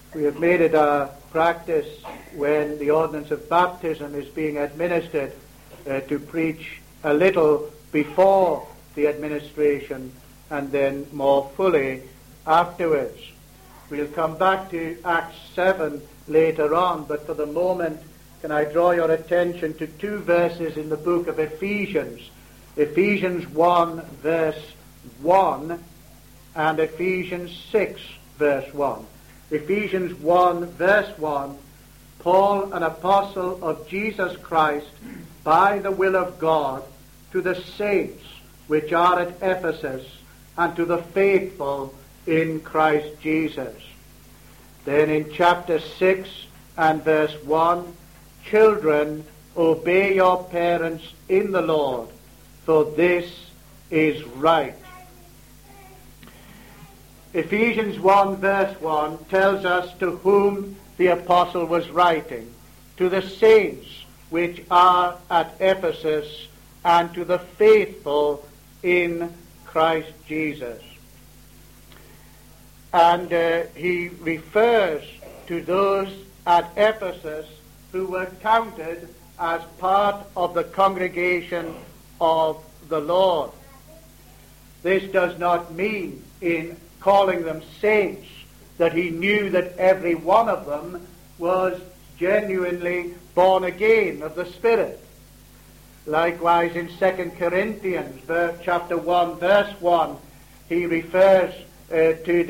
We have made it a practice when the ordinance of baptism is being administered to preach a little before the administration and then more fully afterwards. We'll come back to Acts 7 later on, but for the moment, can I draw your attention to two verses in the book of Ephesians. Ephesians 1 verse 1 and Ephesians 6 verse 1. Ephesians 1 verse 1, Paul, an apostle of Jesus Christ, by the will of God, to the saints which are at Ephesus, and to the faithful in Christ Jesus. Then in chapter 6 and verse 1, children, obey your parents in the Lord, for this is right. Ephesians 1 verse 1 tells us to whom the apostle was writing: to the saints which are at Ephesus, and to the faithful in Christ Jesus. And he refers to those at Ephesus who were counted as part of the congregation of the Lord. This does not mean, in calling them saints, that he knew that every one of them was genuinely born again of the Spirit. Likewise, in 2 Corinthians chapter 1 verse 1, he refers to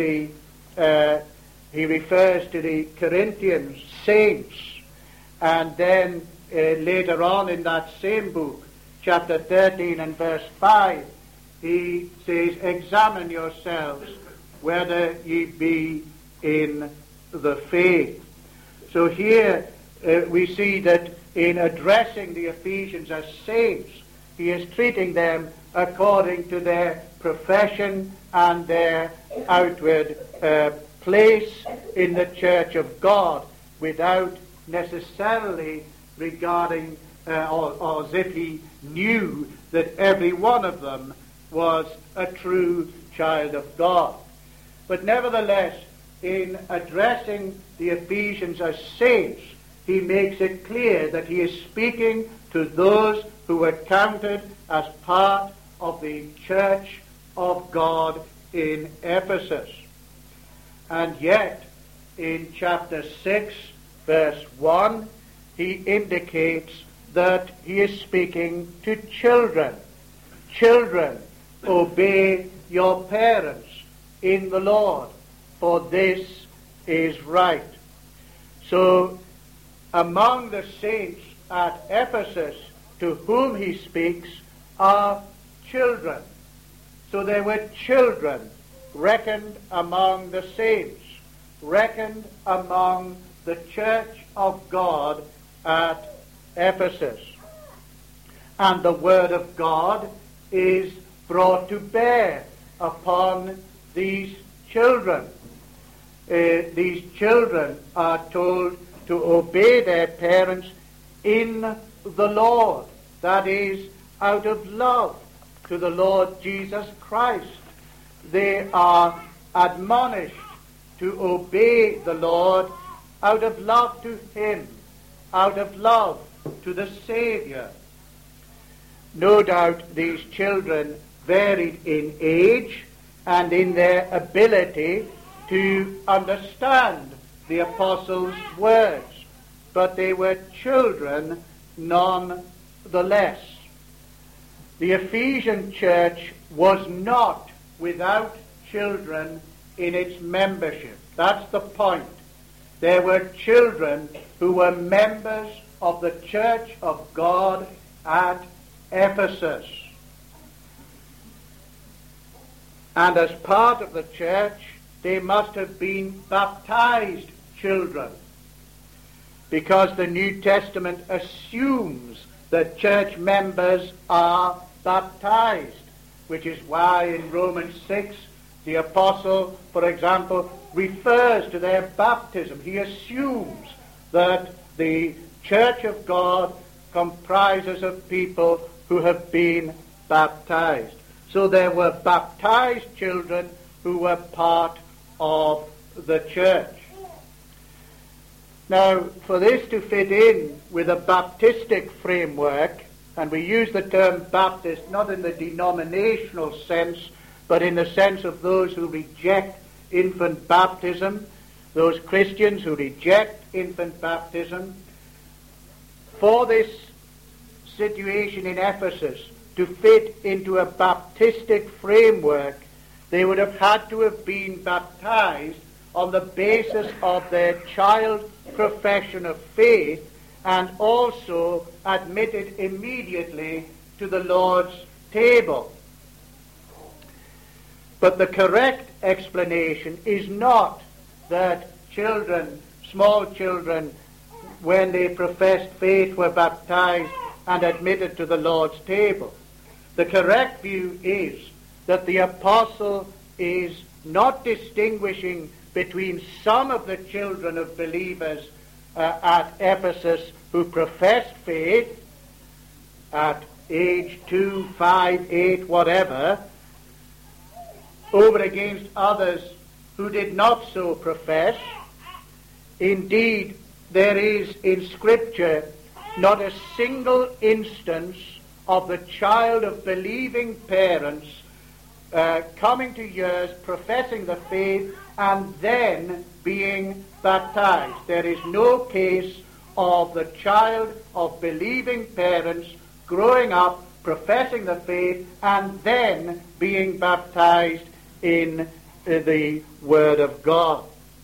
the Corinthians saints, and then later on in that same book, chapter 13 and verse 5, he says, examine yourselves whether ye be in the faith. So here we see that in addressing the Ephesians as saints, he is treating them according to their profession and their outward place in the church of God, without necessarily regarding or as if he knew that every one of them was a true child of God. But nevertheless, in addressing the Ephesians as saints, he makes it clear that he is speaking to those who were counted as part of the church of God in Ephesus. And yet, in chapter 6, verse 1, he indicates that he is speaking to children. Children, obey your parents in the Lord, for this is right. So, among the saints at Ephesus to whom he speaks are children. So there were children reckoned among the saints, reckoned among the church of God at Ephesus. And the word of God is brought to bear upon these children. These children are told to obey their parents in the Lord. That is, out of love to the Lord Jesus Christ. They are admonished to obey the Lord out of love to him, out of love to the Savior. No doubt these children varied in age and in their ability to understand the apostles' words, but they were children nonetheless. The Ephesian church was not without children in its membership. That's the point. There were children who were members of the church of God at Ephesus. And as part of the church, they must have been baptized children, because the New Testament assumes that church members are baptized, which is why in Romans 6 the apostle, for example, refers to their baptism. He assumes that the church of God comprises of people who have been baptized. So there were baptized children who were part of the church. Now, for this to fit in with a Baptistic framework, and we use the term Baptist not in the denominational sense, but in the sense of those who reject infant baptism, those Christians who reject infant baptism, for this situation in Ephesus to fit into a Baptistic framework, they would have had to have been baptized on the basis of their child profession of faith, and also admitted immediately to the Lord's table. But the correct explanation is not that children, small children, when they professed faith, were baptized and admitted to the Lord's table. The correct view is that the apostle is not distinguishing between some of the children of believers at Ephesus who professed faith at age 2, 5, 8, whatever, over against others who did not so profess. Indeed, there is in Scripture not a single instance of the child of believing parents coming to years, professing the faith, and then being baptized. There is no case of the child of believing parents growing up, professing the faith, and then being baptized in the Word of God.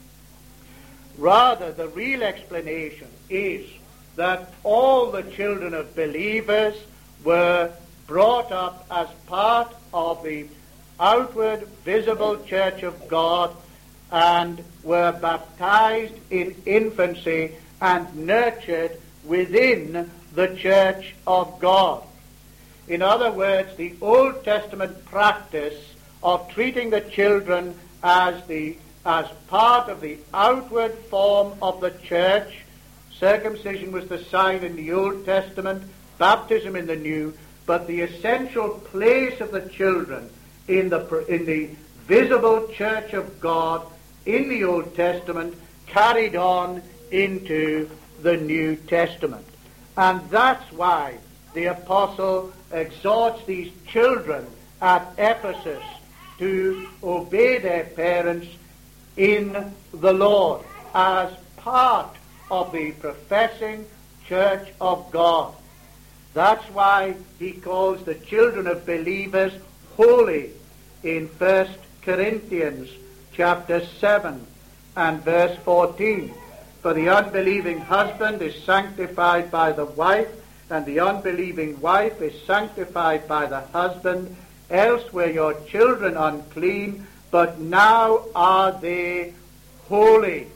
Rather, the real explanation is that all the children of believers were brought up as part of the outward, visible church of God, and were baptized in infancy and nurtured within the church of God. In other words, the Old Testament practice of treating the children as part of the outward form of the church. Circumcision was the sign in the Old Testament, baptism in the New, but the essential place of the children in the visible church of God in the Old Testament carried on into the New Testament. And that's why the apostle exhorts these children at Ephesus to obey their parents in the Lord as part of the professing church of God. That's why he calls the children of believers holy in 1 Corinthians chapter 7 and verse 14. For the unbelieving husband is sanctified by the wife, and the unbelieving wife is sanctified by the husband. Else were your children unclean, but now are they holy.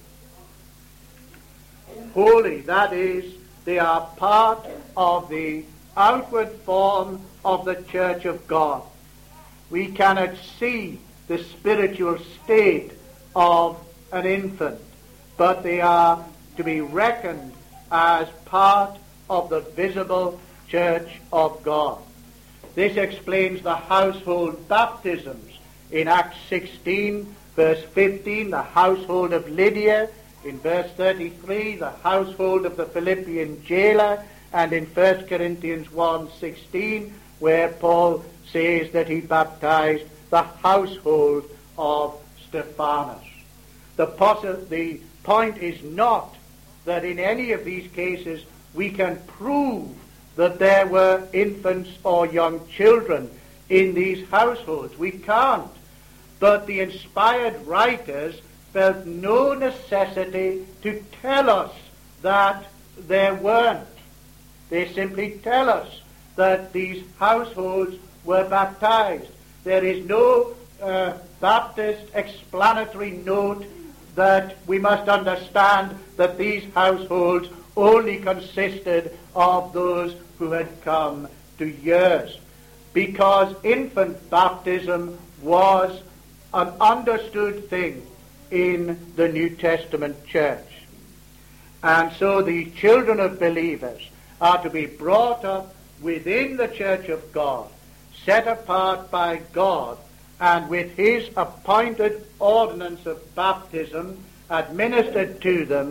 Holy, that is, they are part of the outward form of the church of God. We cannot see the spiritual state of an infant, but they are to be reckoned as part of the visible church of God. This explains the household baptisms in Acts 16, verse 15, the household of Lydia, in verse 33, the household of the Philippian jailer, and in 1 Corinthians 1:16, where Paul says that he baptized the household of Stephanas. The point is not that in any of these cases we can prove that there were infants or young children in these households. We can't. But the inspired writers felt no necessity to tell us that there weren't. They simply tell us that these households were baptized. There is no Baptist explanatory note that we must understand that these households only consisted of those who had come to years, because infant baptism was an understood thing in the New Testament church. And so the children of believers are to be brought up within the church of God, set apart by God, and with his appointed ordinance of baptism administered to them,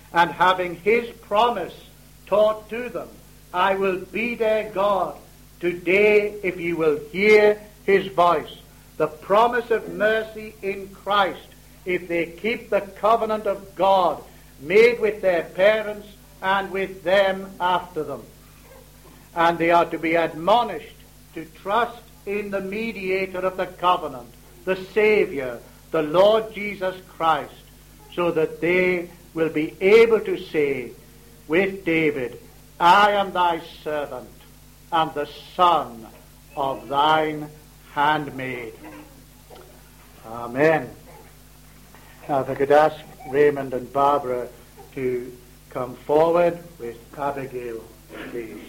and having his promise taught to them, I will be their God today if you will hear his voice. The promise of mercy in Christ, if they keep the covenant of God made with their parents and with them after them. And they are to be admonished to trust in the mediator of the covenant, the Savior, the Lord Jesus Christ, so that they will be able to say with David, I am thy servant and the son of thine handmaid. Amen. Now, if I could ask Raymond and Barbara to come forward with Abigail, please.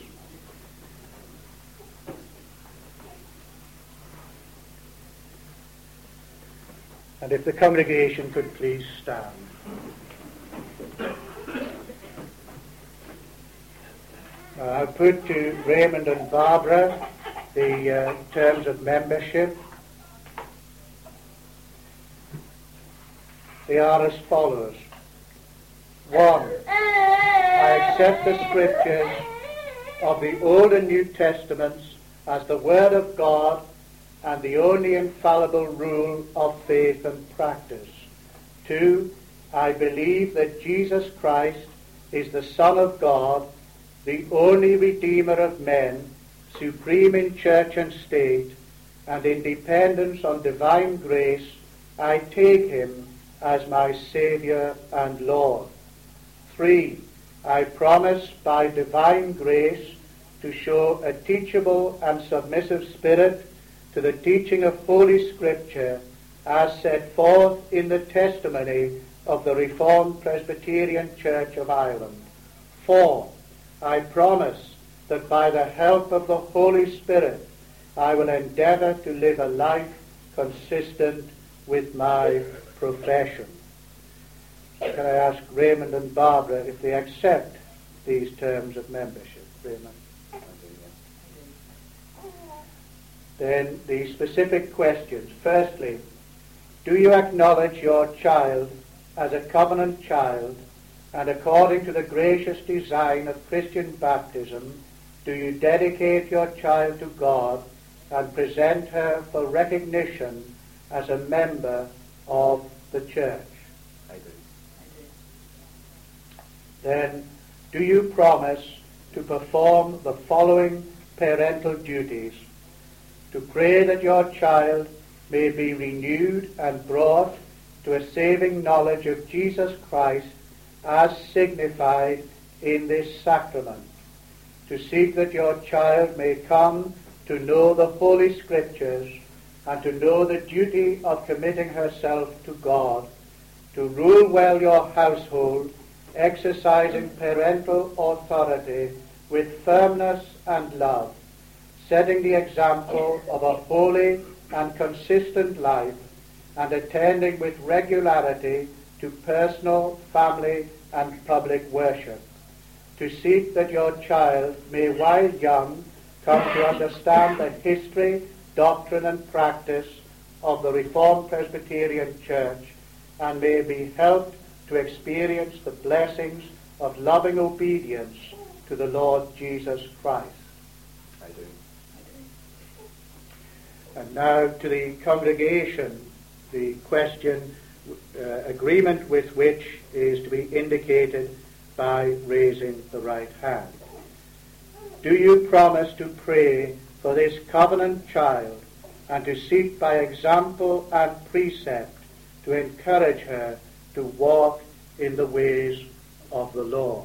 And if the congregation could please stand. I'll put to Raymond and Barbara the terms of membership. They are as follows. 1. I accept the Scriptures of the Old and New Testaments as the Word of God and the only infallible rule of faith and practice. 2. I believe that Jesus Christ is the Son of God, the only Redeemer of men, supreme in church and state, and in dependence on divine grace, I take him as my Saviour and Lord. 3. I promise by divine grace to show a teachable and submissive spirit to the teaching of Holy Scripture as set forth in the testimony of the Reformed Presbyterian Church of Ireland. 4. I promise that by the help of the Holy Spirit I will endeavour to live a life consistent with my profession. Can I ask Raymond and Barbara if they accept these terms of membership? Raymond? Then the specific questions. Firstly, do you acknowledge your child as a covenant child, and according to the gracious design of Christian baptism, do you dedicate your child to God and present her for recognition as a member of the church? I do. Then, do you promise to perform the following parental duties? To pray that your child may be renewed and brought to a saving knowledge of Jesus Christ as signified in this sacrament. To seek that your child may come to know the Holy Scriptures and to know the duty of committing herself to God. To rule well your household, exercising parental authority with firmness and love, setting the example of a holy and consistent life, and attending with regularity to personal, family, and public worship. To seek that your child may, while young, come to understand the history, doctrine, and practice of the Reformed Presbyterian Church, and may be helped to experience the blessings of loving obedience to the Lord Jesus Christ. I do. And now to the congregation, the question, agreement with which is to be indicated by raising the right hand. Do you promise to pray for this covenant child and to seek by example and precept to encourage her to walk in the ways of the Lord?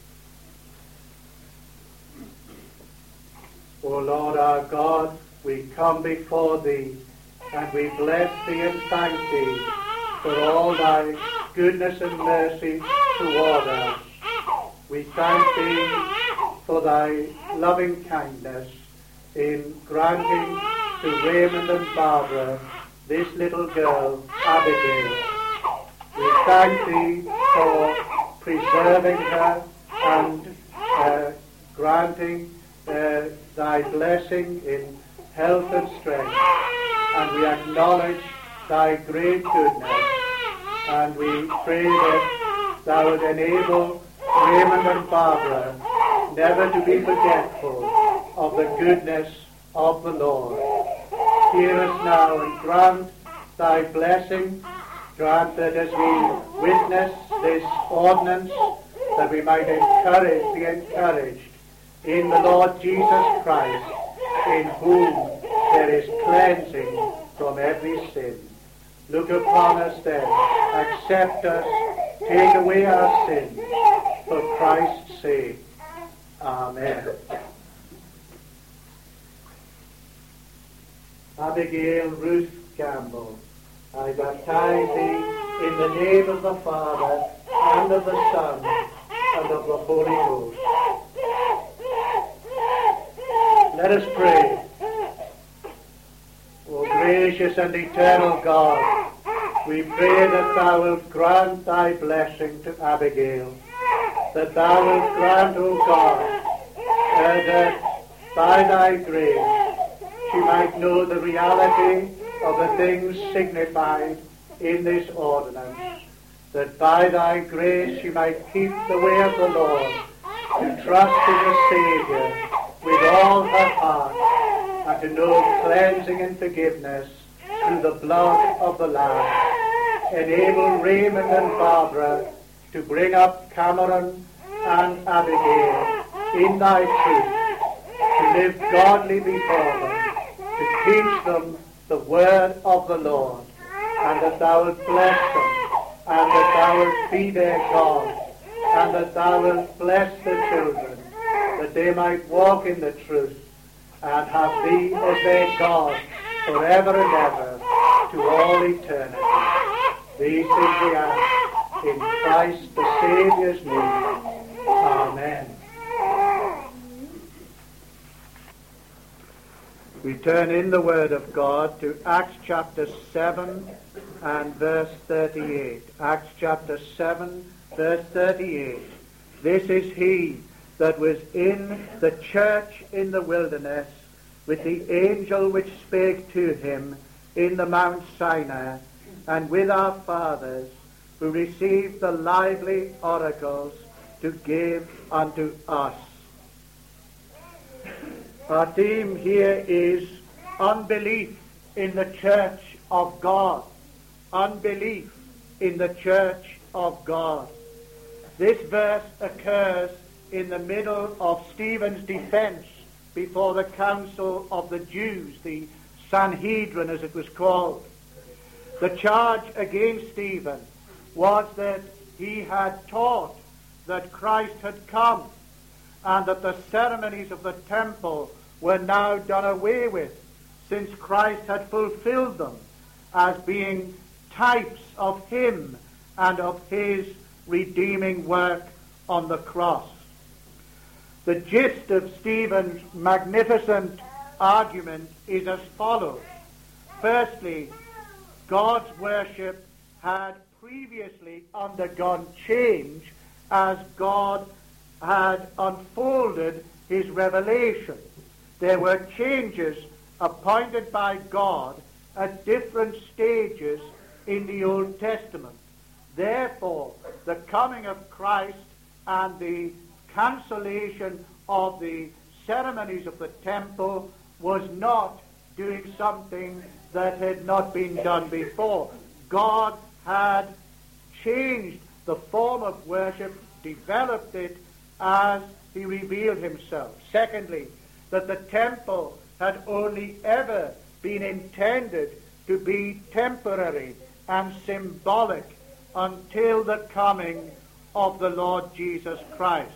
O Lord our God, we come before thee, and we bless thee and thank thee for all thy goodness and mercy toward us. We thank thee for thy loving kindness in granting to Raymond and Barbara this little girl, Abigail. We thank thee for preserving her and granting thy blessing in health and strength. And we acknowledge thy great goodness. And we pray that thou wilt enable Raymond and Barbara never to be forgetful of the goodness of the Lord. Hear us now and grant thy blessing. Grant that as we witness this ordinance, that we might be encouraged in the Lord Jesus Christ, in whom there is cleansing from every sin. Look upon us then, accept us, take away our sins, for Christ's sake. Amen. Abigail Ruth Campbell, I baptize thee in the name of the Father, and of the Son, and of the Holy Ghost. Let us pray. O gracious and eternal God, we pray that thou wilt grant thy blessing to Abigail, that thou wilt grant, O God, that by thy grace she might know the reality of the things signified in this ordinance, that by thy grace she might keep the way of the Lord, to trust in the Saviour with all her heart, and to know cleansing and forgiveness through the blood of the Lamb. Enable Raymond and Barbara to bring up Cameron and Abigail in thy truth, to live godly before them, to teach them the word of the Lord, and that thou wilt bless them, and that thou wilt be their God, and that thou wilt bless the children, that they might walk in the truth, and have thee as their God forever and ever to all eternity. These things we ask in Christ the Saviour's name. Amen. We turn in the Word of God to Acts chapter 7 and verse 38. Acts chapter 7, verse 38. This is he that was in the church in the wilderness with the angel which spake to him in the Mount Sinai, and with our fathers, who received the lively oracles to give unto us. Our theme here is unbelief in the church of God. Unbelief in the church of God. This verse occurs in the middle of Stephen's defense before the council of the Jews, the Sanhedrin as it was called. The charge against Stephen was that he had taught that Christ had come, and that the ceremonies of the temple were now done away with, since Christ had fulfilled them as being types of him and of his redeeming work on the cross. The gist of Stephen's magnificent argument is as follows. Firstly, God's worship had previously undergone change as God had unfolded his revelation. There were changes appointed by God at different stages in the Old Testament. Therefore, the coming of Christ and the cancellation of the ceremonies of the temple was not doing something that had not been done before. God had changed the form of worship, developed it as he revealed himself. Secondly, that the temple had only ever been intended to be temporary and symbolic until the coming of the Lord Jesus Christ.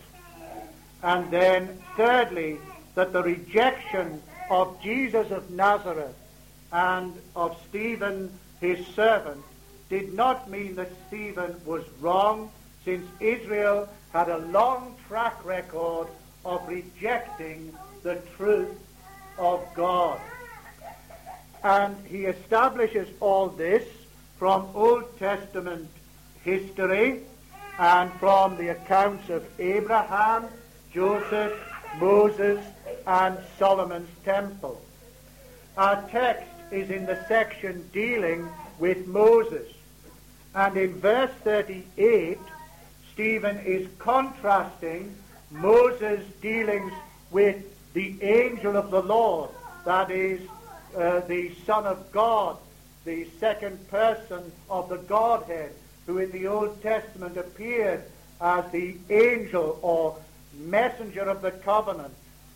And then, thirdly, that the rejection of Jesus of Nazareth and of Stephen, his servant, did not mean that Stephen was wrong, since Israel had a long track record of rejecting the truth of God. And he establishes all this from Old Testament history and from the accounts of Abraham, Joseph, Moses, and Solomon's temple. Our text is in the section dealing with Moses. And in verse 38, Stephen is contrasting Moses' dealings with the angel of the Lord, that is, the Son of God, the second person of the Godhead, who in the Old Testament appeared as the angel or messenger of the covenant,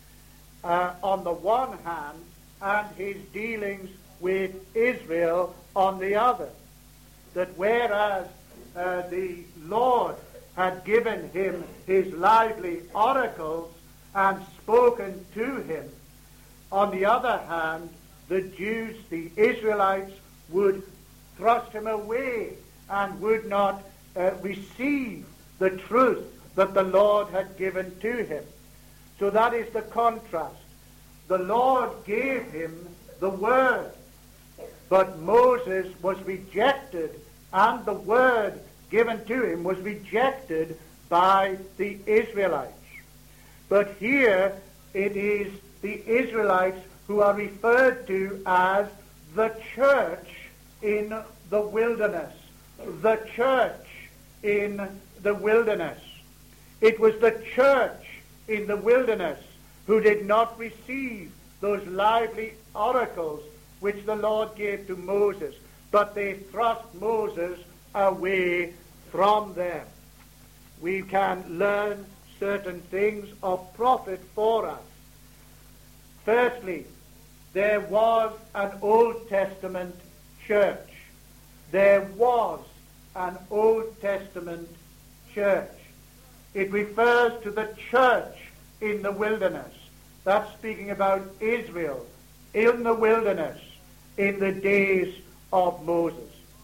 on the one hand, and his dealings with Israel on the other. That whereas the Lord had given him his lively oracles and spoken to him, on the other hand, the Jews, the Israelites, would thrust him away and would not receive the truth that the Lord had given to him. So that is the contrast. The Lord gave him the word, but Moses was rejected, and the word given to him was rejected by the Israelites. But here it is the Israelites who are referred to as the church in the wilderness. The church in the wilderness. It was the church in the wilderness who did not receive those lively oracles which the Lord gave to Moses, but they thrust Moses away from them. We can learn certain things of profit for us. Firstly, there was an Old Testament church. There was an Old Testament church. It refers to the church in the wilderness. That's speaking about Israel in the wilderness in the days of Moses.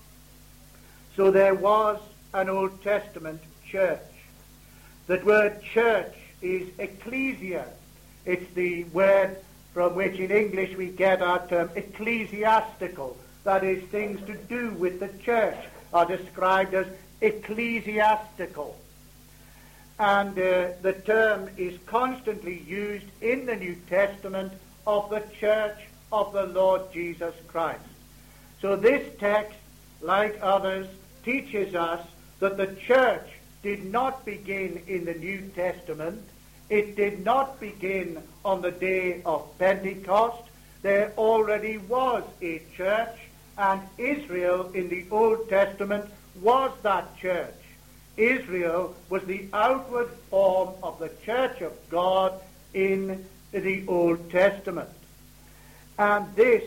So there was an Old Testament church. The word church is ecclesia. It's the word from which in English we get our term ecclesiastical. That is, things to do with the church are described as ecclesiastical. And the term is constantly used in the New Testament of the church of the Lord Jesus Christ. So this text, like others, teaches us that the church did not begin in the New Testament. It did not begin on the day of Pentecost. There already was a church, and Israel in the Old Testament was that church. Israel was the outward form of the church of God in the Old Testament. And this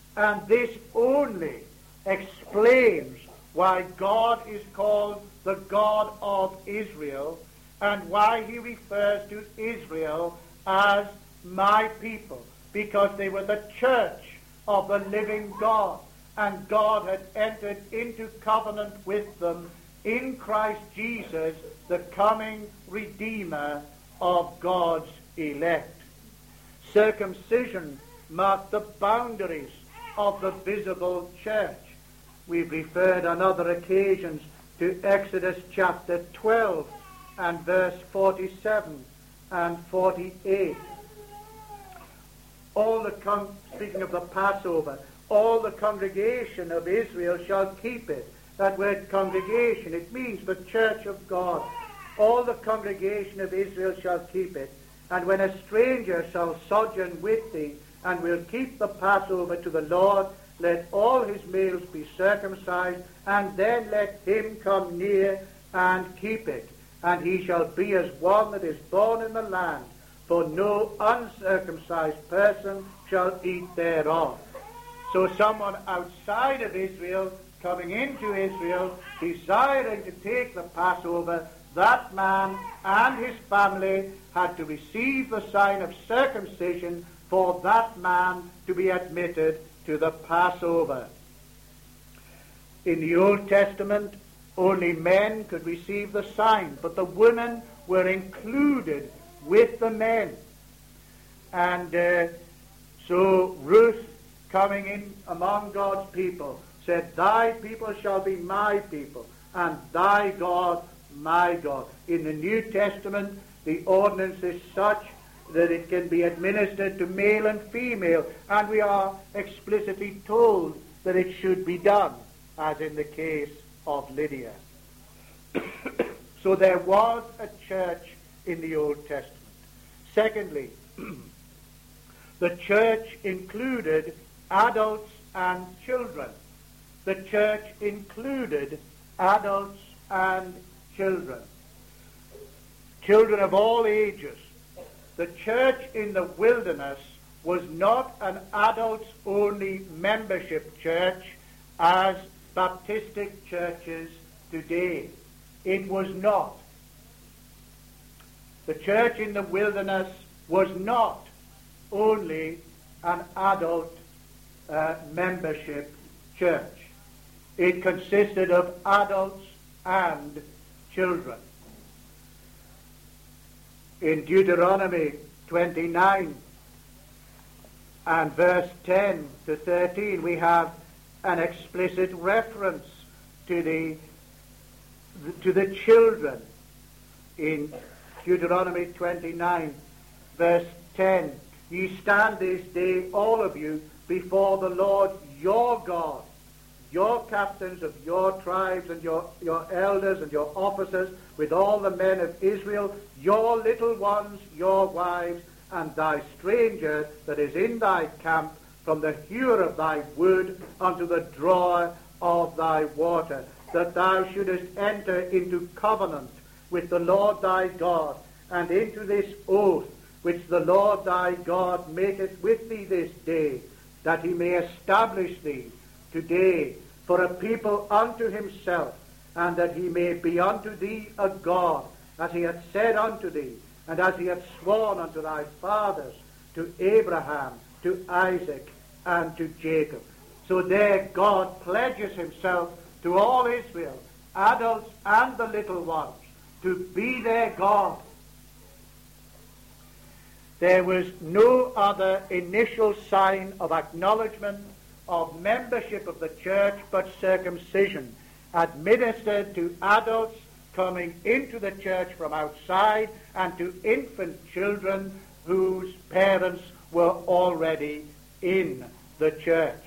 only explains why God is called the God of Israel, and why he refers to Israel as my people, because they were the church of the living God, and God had entered into covenant with them in Christ Jesus, the coming Redeemer of God's elect. Circumcision marked the boundaries of the visible church. We've referred on other occasions to Exodus chapter 12 and verse 47 and 48. Speaking of the Passover, all the congregation of Israel shall keep it. That word congregation, it means the church of God. All the congregation of Israel shall keep it. And when a stranger shall sojourn with thee, and will keep the Passover to the Lord, let all his males be circumcised, and then let him come near and keep it. And he shall be as one that is born in the land, for no uncircumcised person shall eat thereof. So someone outside of Israel, coming into Israel, desiring to take the Passover, that man and his family had to receive the sign of circumcision for that man to be admitted to the Passover. In the Old Testament, only men could receive the sign, but the women were included with the men. And so Ruth, coming in among God's people, said, "Thy people shall be my people, and thy God my God." In the New Testament, the ordinance is such that it can be administered to male and female, and we are explicitly told that it should be done, as in the case of Lydia. So there was a church in the Old Testament. Secondly, the church included adults and children. The church included adults and children. Children of all ages. The church in the wilderness was not an adults-only membership church as Baptistic churches today. It was not. The church in the wilderness was not only an adult membership church. It consisted of adults and children. In Deuteronomy 29 and verse 10 to 13, we have an explicit reference to the children. In Deuteronomy 29 verse 10, ye stand this day, all of you, before the Lord your God, your captains of your tribes and your elders and your officers, with all the men of Israel, your little ones, your wives, and thy stranger that is in thy camp, from the hewer of thy wood unto the drawer of thy water, that thou shouldest enter into covenant with the Lord thy God, and into this oath which the Lord thy God maketh with thee this day, that he may establish thee today for a people unto himself, and that he may be unto thee a God, as he hath said unto thee, and as he hath sworn unto thy fathers, to Abraham, to Isaac, and to Jacob. So there God pledges himself to all Israel, adults and the little ones, to be their God. There was no other initial sign of acknowledgement of membership of the church but circumcision, administered to adults coming into the church from outside and to infant children whose parents were already in the church.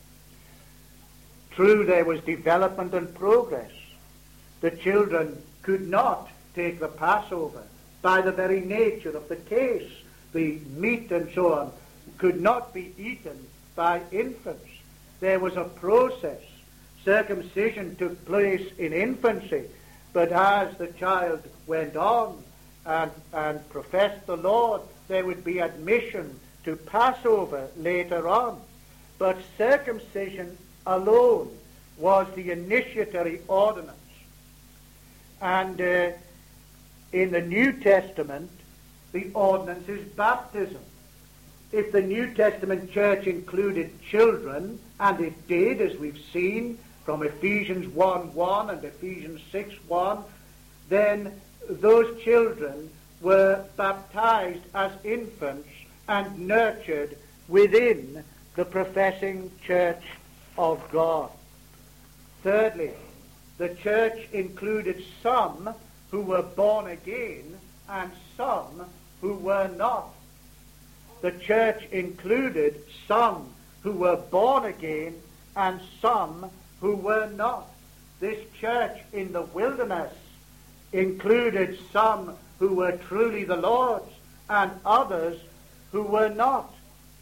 True, there was development and progress. The children could not take the Passover by the very nature of the case. The meat and so on could not be eaten by infants. There was a process. Circumcision took place in infancy, but as the child went on and professed the Lord, there would be admission to Passover later on. But circumcision alone was the initiatory ordinance. And in the New Testament, the ordinance is baptism. If the New Testament church included children, and it did, as we've seen from Ephesians 1:1 and Ephesians 6:1, then those children were baptized as infants and nurtured within the professing church of God. Thirdly, the church included some who were born again and some who were not. The church included some who were born again and some who were not. This church in the wilderness included some who were truly the Lord's and others who were not.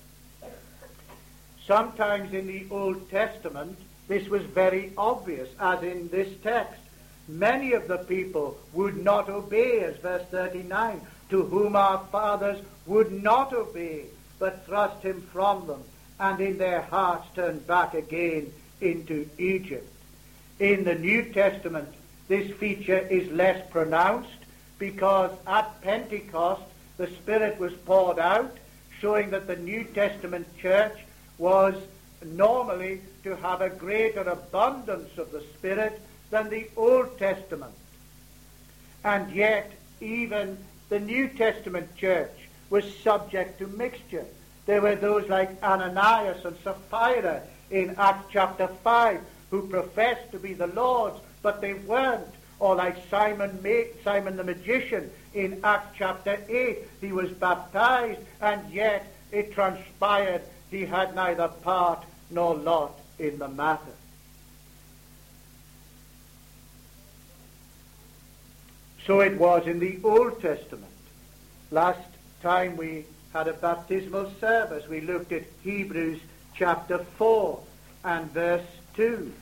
Sometimes in the Old Testament, this was very obvious, as in this text. Many of the people would not obey, as verse 39, to whom our fathers would not obey, but thrust him from them, and in their hearts turned back again into Egypt. In the New Testament, this feature is less pronounced, because at Pentecost the Spirit was poured out, showing that the New Testament church was normally to have a greater abundance of the Spirit than the Old Testament. And yet, even the New Testament church was subject to mixture. There were those like Ananias and Sapphira in Acts chapter 5 who professed to be the Lord's, but they weren't. Or like Simon the magician in Acts chapter 8. He was baptized, and yet it transpired he had neither part nor lot in the matter. So it was in the Old Testament. Last time we had a baptismal service, we looked at Hebrews chapter 4 and verse 2.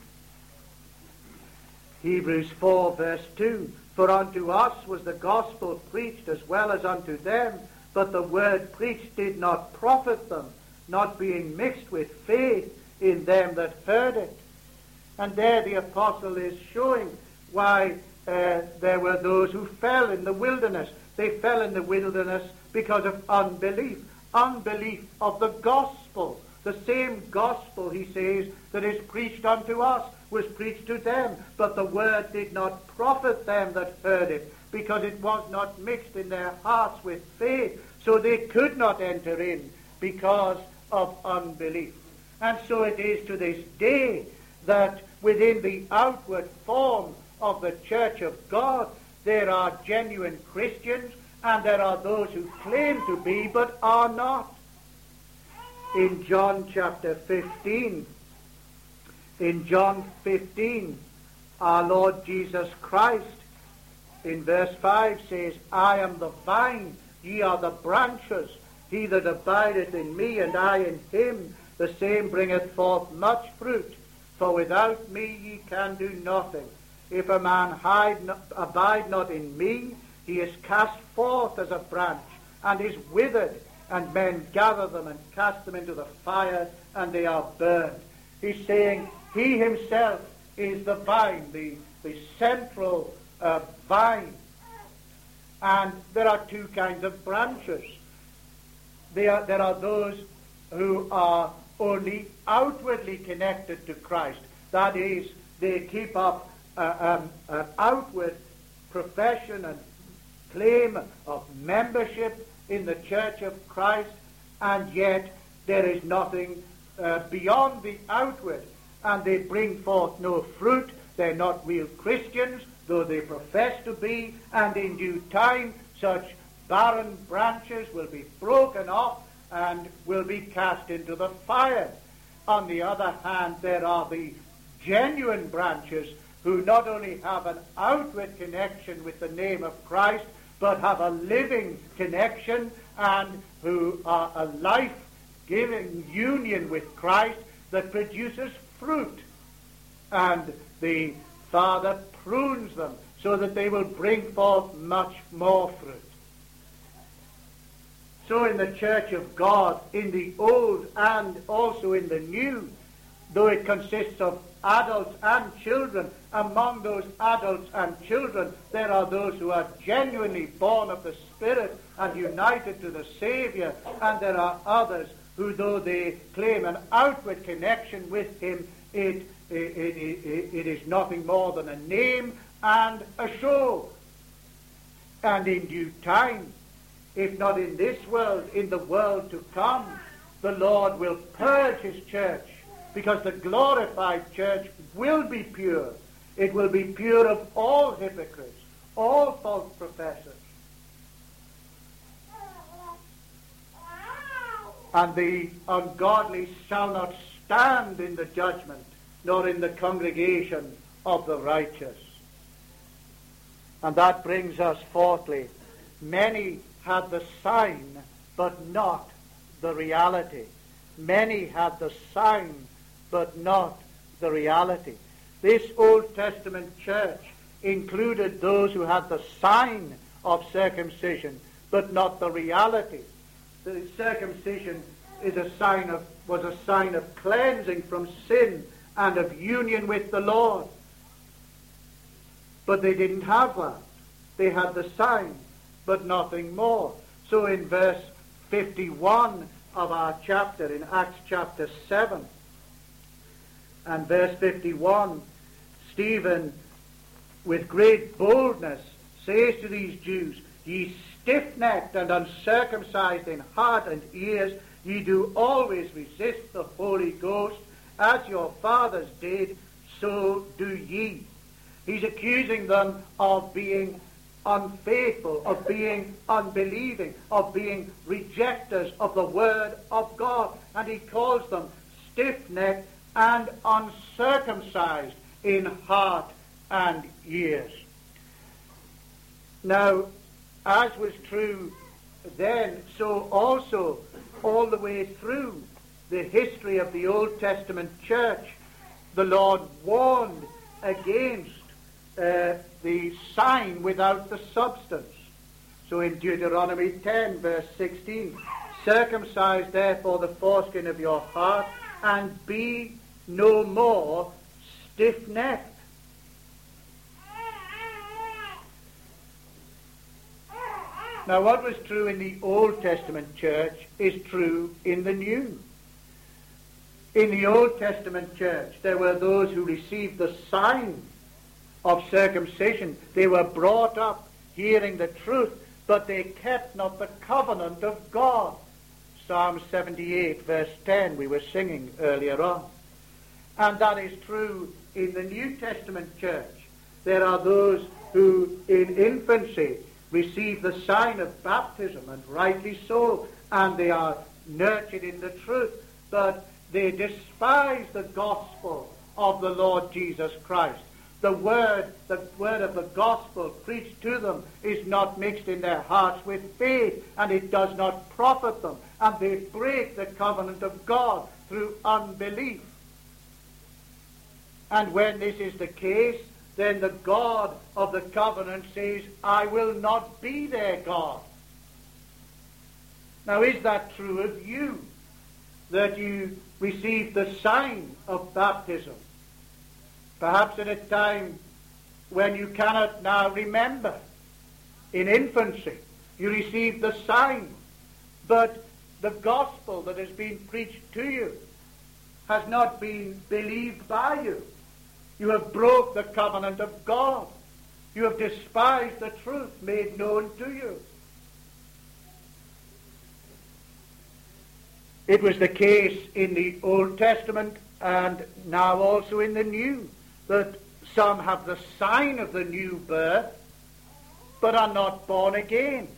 Hebrews 4 verse 2. For unto us was the gospel preached as well as unto them, but the word preached did not profit them, not being mixed with faith in them that heard it. And there the apostle is showing why there were those who fell in the wilderness. They fell in the wilderness because of unbelief. Unbelief of the gospel. The same gospel, he says, that is preached unto us was preached to them, but the word did not profit them that heard it, because it was not mixed in their hearts with faith, so they could not enter in because of unbelief. And so it is to this day that within the outward form of the Church of God, there are genuine Christians, and there are those who claim to be but are not. In John chapter 15, our Lord Jesus Christ, in verse 5 says, I am the vine, ye are the branches. He that abideth in me, and I in him, the same bringeth forth much fruit. For without me ye can do nothing. If a man abide not in me, he is cast forth as a branch, and is withered, and men gather them and cast them into the fire, and they are burned. He's saying he himself is the vine, the central vine. And there are two kinds of branches. There are those who are only outwardly connected to Christ. That is, they keep up an outward profession and claim of membership in the Church of Christ, and yet there is nothing beyond the outward, and they bring forth no fruit. They're not real Christians, though they profess to be, and in due time such barren branches will be broken off and will be cast into the fire. On the other hand, there are the genuine branches who not only have an outward connection with the name of Christ, but have a living connection, and who are a life-giving union with Christ that produces fruit. And the Father prunes them so that they will bring forth much more fruit. So in the Church of God, in the Old and also in the New, though it consists of adults and children, among those adults and children there are those who are genuinely born of the Spirit and united to the Savior, and there are others who, though they claim an outward connection with Him, it is nothing more than a name and a show. And in due time, if not in this world, in the world to come, the Lord will purge His church, because the glorified church will be pure. It will be pure of all hypocrites, all false professors. And the ungodly shall not stand in the judgment, nor in the congregation of the righteous. And that brings us fourthly, many had the sign, but not the reality. Many had the sign, but not the reality. This Old Testament church included those who had the sign of circumcision, but not the reality. The circumcision was a sign of cleansing from sin and of union with the Lord. But they didn't have that. They had the sign, but nothing more. So in verse 51 of our chapter, in Acts chapter 7, and verse 51, Stephen, with great boldness, says to these Jews, Ye stiff-necked and uncircumcised in heart and ears, ye do always resist the Holy Ghost, as your fathers did, so do ye. He's accusing them of being unfaithful, of being unbelieving, of being rejectors of the Word of God. And he calls them stiff-necked and uncircumcised in heart and ears. Now, as was true then, so also all the way through the history of the Old Testament church, the Lord warned against the sign without the substance. So in Deuteronomy 10, verse 16, circumcise therefore the foreskin of your heart, and be no more stiff-necked. Now, what was true in the Old Testament church is true in the New. In the Old Testament church, there were those who received the sign of circumcision. They were brought up hearing the truth, but they kept not the covenant of God. Psalm 78, verse 10, we were singing earlier on. And that is true in the New Testament church. There are those who in infancy receive the sign of baptism, and rightly so, and they are nurtured in the truth, but they despise the gospel of the Lord Jesus Christ. The word of the gospel preached to them is not mixed in their hearts with faith, and it does not profit them, and they break the covenant of God through unbelief. And when this is the case, then the God of the covenant says, I will not be their God. Now, is that true of you, that you received the sign of baptism? Perhaps at a time when you cannot now remember. In infancy, you received the sign, but the gospel that has been preached to you has not been believed by you. You have broke the covenant of God. You have despised the truth made known to you. It was the case in the Old Testament and now also in the New, that some have the sign of the new birth but are not born again.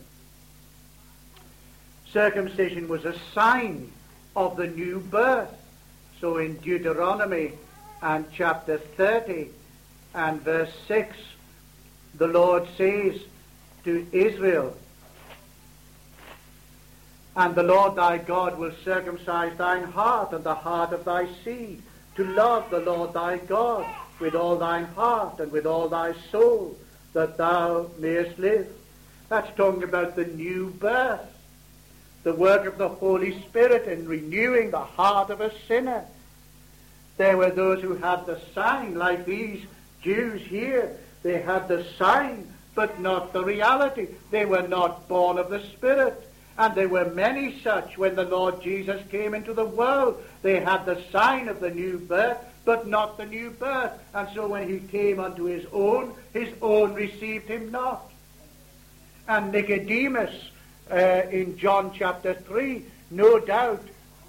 Circumcision was a sign of the new birth. So in Deuteronomy and chapter 30 and verse 6, the Lord says to Israel, and the Lord thy God will circumcise thine heart and the heart of thy seed, to love the Lord thy God with all thine heart and with all thy soul, that thou mayest live. That's talking about the new birth, the work of the Holy Spirit in renewing the heart of a sinner. There were those who had the sign, like these Jews here. They had the sign, but not the reality. They were not born of the Spirit. And there were many such when the Lord Jesus came into the world. They had the sign of the new birth, but not the new birth. And so when he came unto his own received him not. And Nicodemus, in John chapter 3, no doubt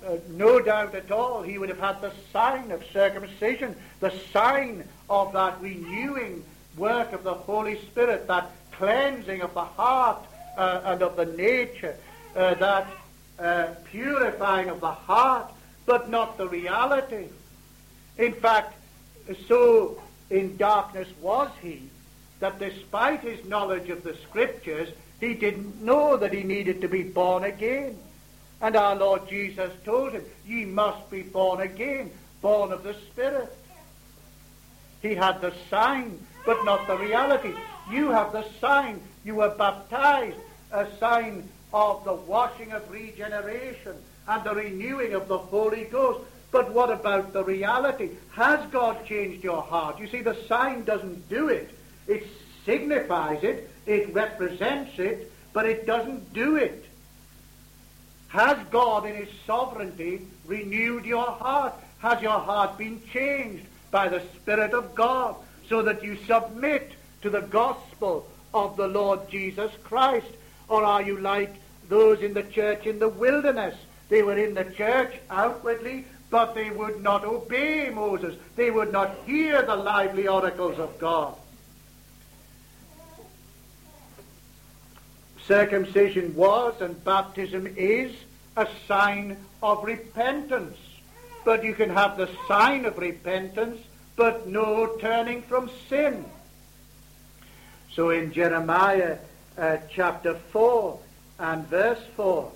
at all, he would have had the sign of circumcision, the sign of that renewing work of the Holy Spirit, that cleansing of the heart and of the nature, that purifying of the heart, but not the reality. In fact, so in darkness was he, that despite his knowledge of the Scriptures, he didn't know that he needed to be born again. And our Lord Jesus told him, ye must be born again, born of the Spirit. He had the sign, but not the reality. You have the sign. You were baptized, a sign of the washing of regeneration and the renewing of the Holy Ghost. But what about the reality? Has God changed your heart? You see, the sign doesn't do it. It signifies it, it represents it, but it doesn't do it. Has God in his sovereignty renewed your heart? Has your heart been changed by the Spirit of God so that you submit to the gospel of the Lord Jesus Christ? Or are you like those in the church in the wilderness? They were in the church outwardly, but they would not obey Moses. They would not hear the lively oracles of God. Circumcision was, and baptism is, a sign of repentance. But you can have the sign of repentance, but no turning from sin. So in Jeremiah chapter 4 and verse 4,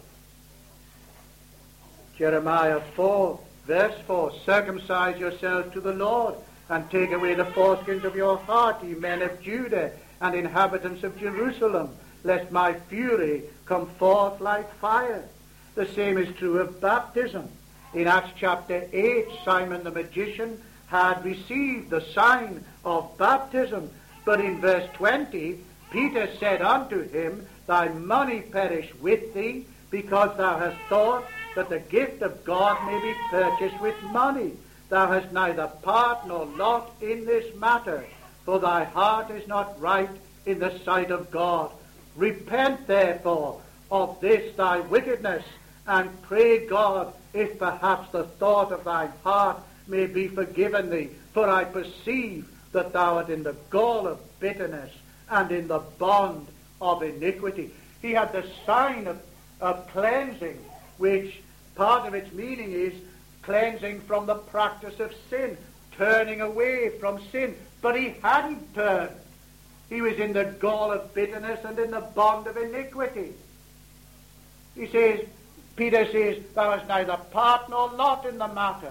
Jeremiah 4, verse 4, circumcise yourselves to the Lord, and take away the foreskins of your heart, ye men of Judah, and inhabitants of Jerusalem, lest my fury come forth like fire. The same is true of baptism. In Acts chapter 8, Simon the magician had received the sign of baptism. But in verse 20, Peter said unto him, thy money perish with thee, because thou hast thought that the gift of God may be purchased with money. Thou hast neither part nor lot in this matter, for thy heart is not right in the sight of God. Repent therefore of this thy wickedness, and pray God, if perhaps the thought of thine heart may be forgiven thee. For I perceive that thou art in the gall of bitterness, and in the bond of iniquity. He had the sign of cleansing, which part of its meaning is cleansing from the practice of sin, turning away from sin. But he hadn't turned. He was in the gall of bitterness and in the bond of iniquity. He says, Peter says, thou hast neither part nor lot in the matter.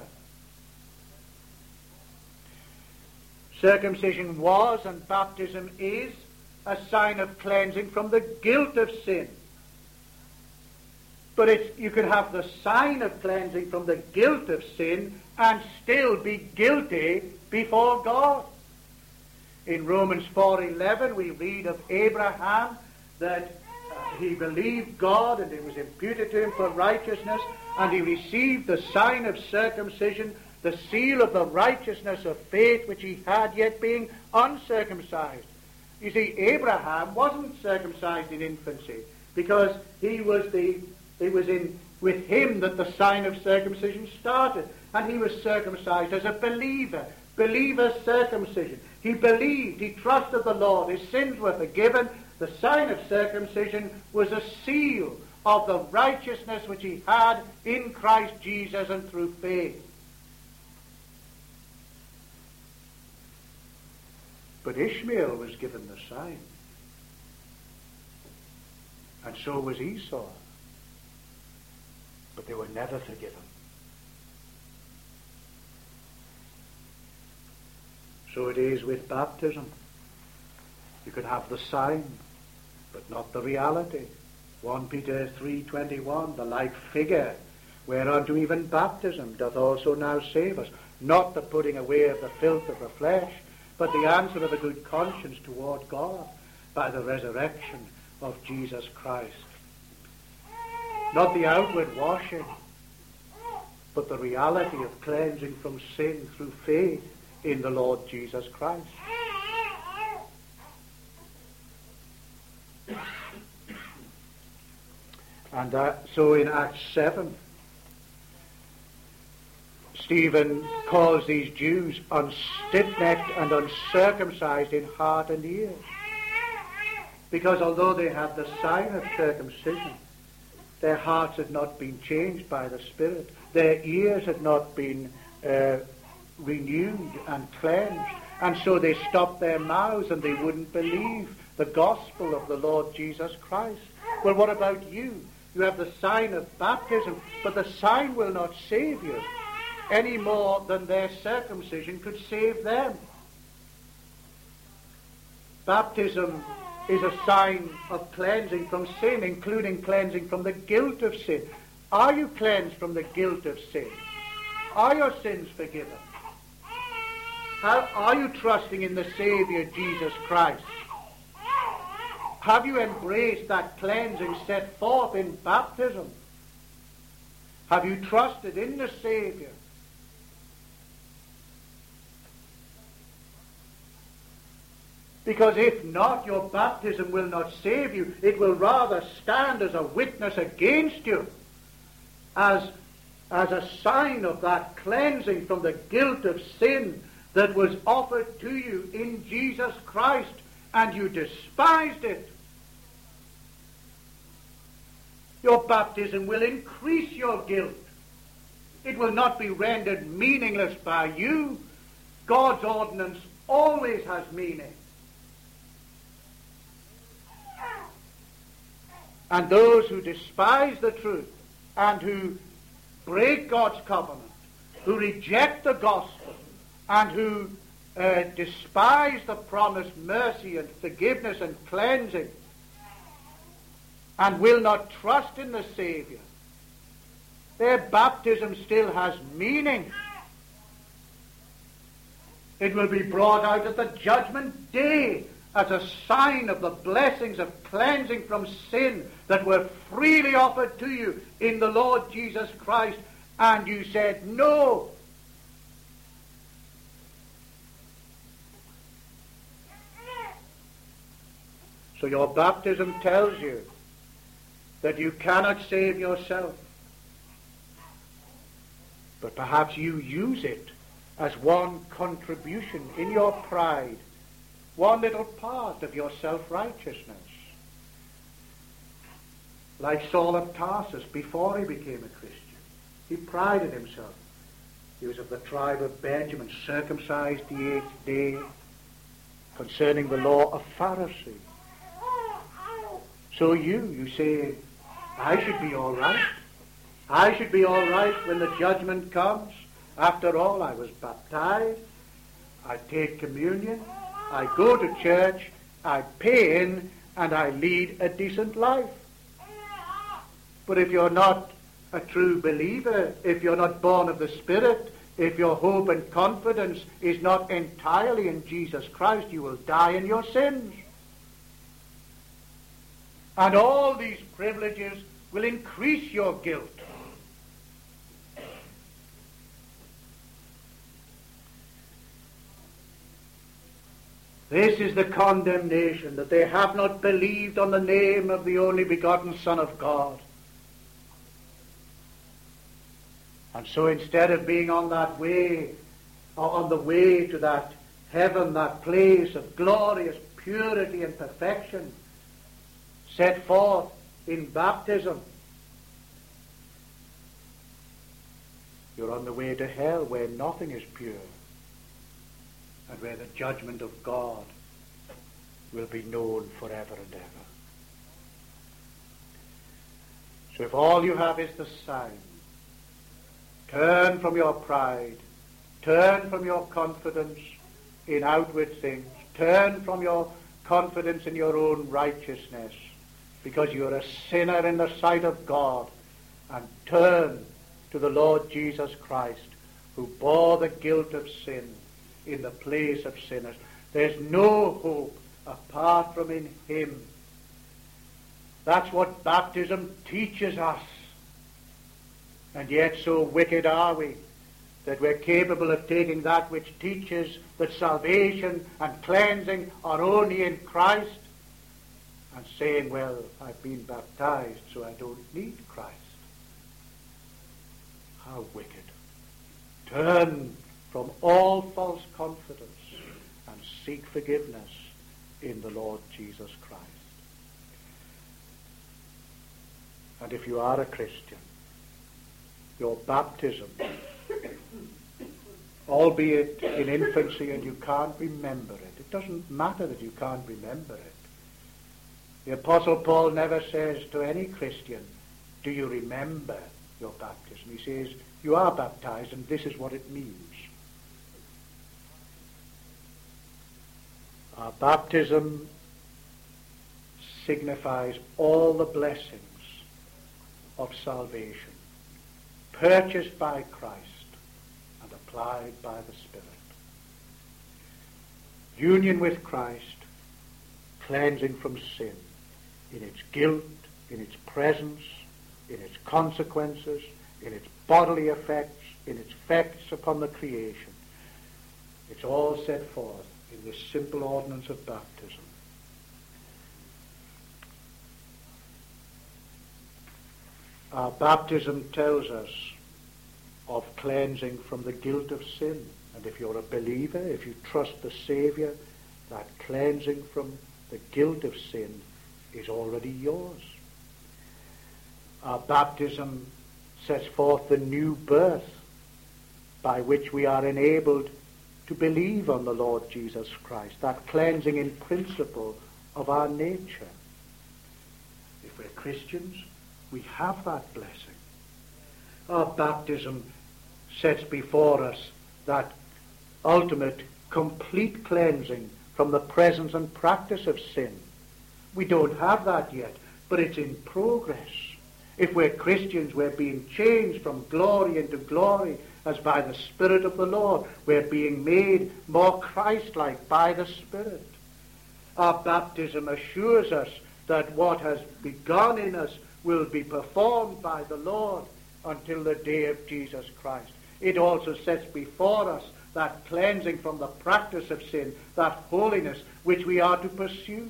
Circumcision was, and baptism is, a sign of cleansing from the guilt of sin. But you could have the sign of cleansing from the guilt of sin and still be guilty before God. In Romans 4:11 we read of Abraham that he believed God, and it was imputed to him for righteousness, and he received the sign of circumcision, the seal of the righteousness of faith, which he had yet being uncircumcised. You see, Abraham wasn't circumcised in infancy, because it was with him that the sign of circumcision started, and he was circumcised as a believer. Believer circumcision. He believed, he trusted the Lord, his sins were forgiven. The sign of circumcision was a seal of the righteousness which he had in Christ Jesus and through faith. But Ishmael was given the sign, and so was Esau. But they were never forgiven. So it is with baptism. You can have the sign, but not the reality. 1 Peter 3:21, the like figure, whereunto even baptism doth also now save us, not the putting away of the filth of the flesh, but the answer of a good conscience toward God by the resurrection of Jesus Christ. Not the outward washing, but the reality of cleansing from sin through faith in the Lord Jesus Christ. And so in Acts 7, Stephen calls these Jews unstiff-necked and uncircumcised in heart and ears. Because although they had the sign of circumcision, their hearts had not been changed by the Spirit. Their ears had not been renewed and cleansed. And so they stopped their mouths and they wouldn't believe the gospel of the Lord Jesus Christ. Well, what about you? You have the sign of baptism, but the sign will not save you any more than their circumcision could save them. Baptism is a sign of cleansing from sin, including cleansing from the guilt of sin. Are you cleansed from the guilt of sin? Are your sins forgiven? How are you trusting in the Savior Jesus Christ? Have you embraced that cleansing set forth in baptism? Have you trusted in the Savior? Because if not, your baptism will not save you. It will rather stand as a witness against you, as a sign of that cleansing from the guilt of sin that was offered to you in Jesus Christ, and you despised it. Your baptism will increase your guilt. It will not be rendered meaningless by you. God's ordinance always has meaning. And those who despise the truth and who break God's covenant, who reject the gospel, and who despise the promised mercy and forgiveness and cleansing, and will not trust in the Savior, their baptism still has meaning. It will be brought out at the judgment day as a sign of the blessings of cleansing from sin that were freely offered to you in the Lord Jesus Christ, and you said no. So your baptism tells you that you cannot save yourself, but perhaps you use it as one contribution in your pride, one little part of your self-righteousness. Like Saul of Tarsus before he became a Christian. He prided himself. He was of the tribe of Benjamin, circumcised the 8th day, concerning the law of Pharisee. So you say, I should be all right. I should be all right when the judgment comes. After all, I was baptized. I take communion. I go to church. I pay in, and I lead a decent life. But if you're not a true believer, if you're not born of the Spirit, if your hope and confidence is not entirely in Jesus Christ, you will die in your sins. And all these privileges will increase your guilt. This is the condemnation, that they have not believed on the name of the only begotten Son of God. And so instead of being on that way, or on the way to that heaven, that place of glorious purity and perfection, set forth in baptism, you're on the way to hell, where nothing is pure, and where the judgment of God will be known forever and ever. So if all you have is the sign, turn from your pride, turn from your confidence in outward things, turn from your confidence in your own righteousness, because you're a sinner in the sight of God, and turn to the Lord Jesus Christ, who bore the guilt of sin in the place of sinners. There's no hope apart from in him. That's what baptism teaches us. And yet so wicked are we that we're capable of taking that which teaches that salvation and cleansing are only in Christ, and saying, well, I've been baptized, so I don't need Christ. How wicked. Turn from all false confidence and seek forgiveness in the Lord Jesus Christ. And if you are a Christian, your baptism, albeit in infancy and you can't remember it doesn't matter that you can't remember it. The Apostle Paul never says to any Christian, do you remember your baptism? He says, you are baptized and this is what it means. Our baptism signifies all the blessings of salvation, purchased by Christ and applied by the Spirit. Union with Christ, cleansing from sin, in its guilt, in its presence, in its consequences, in its bodily effects, in its effects upon the creation. It's all set forth in this simple ordinance of baptism. Our baptism tells us of cleansing from the guilt of sin. And if you're a believer, if you trust the Savior, that cleansing from the guilt of sin is already yours. Our baptism sets forth the new birth by which we are enabled to believe on the Lord Jesus Christ, that cleansing in principle of our nature. If we're Christians, we have that blessing. Our baptism sets before us that ultimate, complete cleansing from the presence and practice of sin. We don't have that yet, but it's in progress. If we're Christians, we're being changed from glory into glory as by the Spirit of the Lord. We're being made more Christ-like by the Spirit. Our baptism assures us that what has begun in us will be performed by the Lord until the day of Jesus Christ. It also sets before us that cleansing from the practice of sin, that holiness which we are to pursue.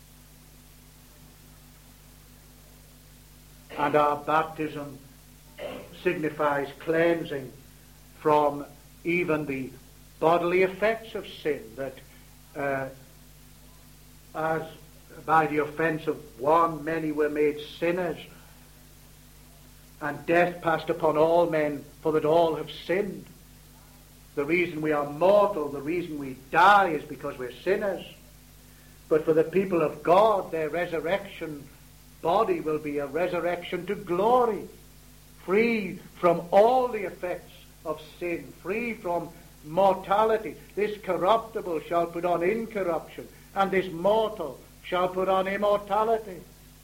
And our baptism signifies cleansing from even the bodily effects of sin, that as by the offense of one many were made sinners, and death passed upon all men, for that all have sinned. The reason we are mortal, the reason we die, is because we're sinners. But for the people of God, their resurrection body will be a resurrection to glory, free from all the effects of sin, free from mortality. This corruptible shall put on incorruption, and this mortal shall put on immortality.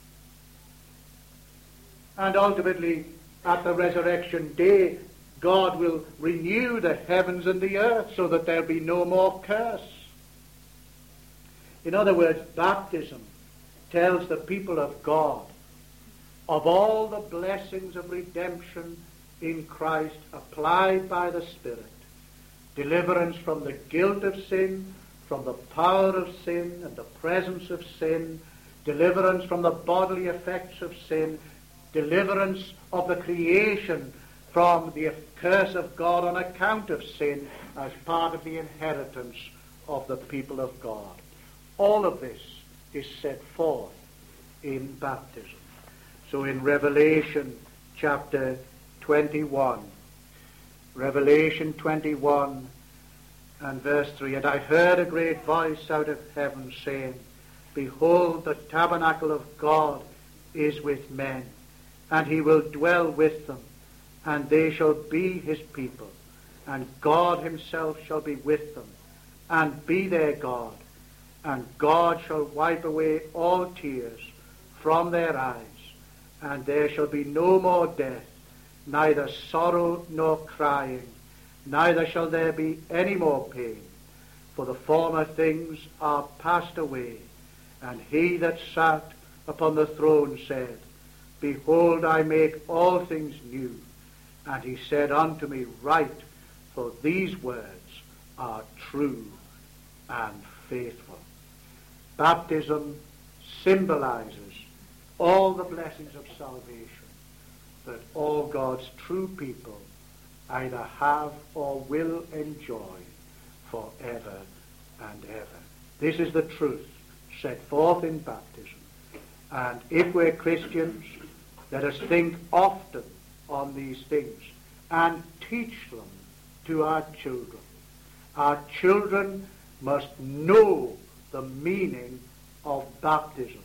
And ultimately, at the resurrection day, God will renew the heavens and the earth so that there'll be no more curse. In other words, baptism tells the people of God of all the blessings of redemption in Christ applied by the Spirit. Deliverance from the guilt of sin, from the power of sin and the presence of sin, deliverance from the bodily effects of sin, deliverance of the creation from the curse of God on account of sin as part of the inheritance of the people of God. All of this is set forth in baptism. So in Revelation chapter 21, Revelation 21 and verse 3, and I heard a great voice out of heaven saying, Behold, the tabernacle of God is with men, and he will dwell with them, and they shall be his people, and God himself shall be with them, and be their God, and God shall wipe away all tears from their eyes, and there shall be no more death, neither sorrow nor crying, neither shall there be any more pain, for the former things are passed away. And he that sat upon the throne said, Behold, I make all things new. And he said unto me, Write, for these words are true and faithful. Baptism symbolizes all the blessings of salvation that all God's true people either have or will enjoy forever and ever. This is the truth set forth in baptism. And if we're Christians, let us think often on these things and teach them to our children. Our children must know the meaning of baptism.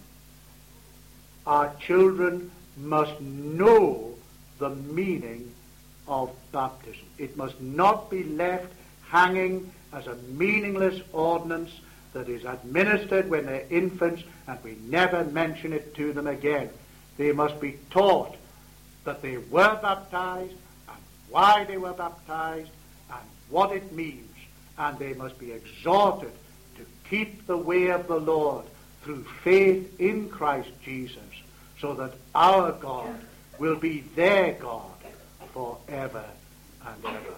Our children must know the meaning of baptism. It must not be left hanging as a meaningless ordinance that is administered when they're infants and we never mention it to them again. They must be taught that they were baptized and why they were baptized and what it means. And they must be exhorted to keep the way of the Lord through faith in Christ Jesus, so that our God will be their God forever and ever.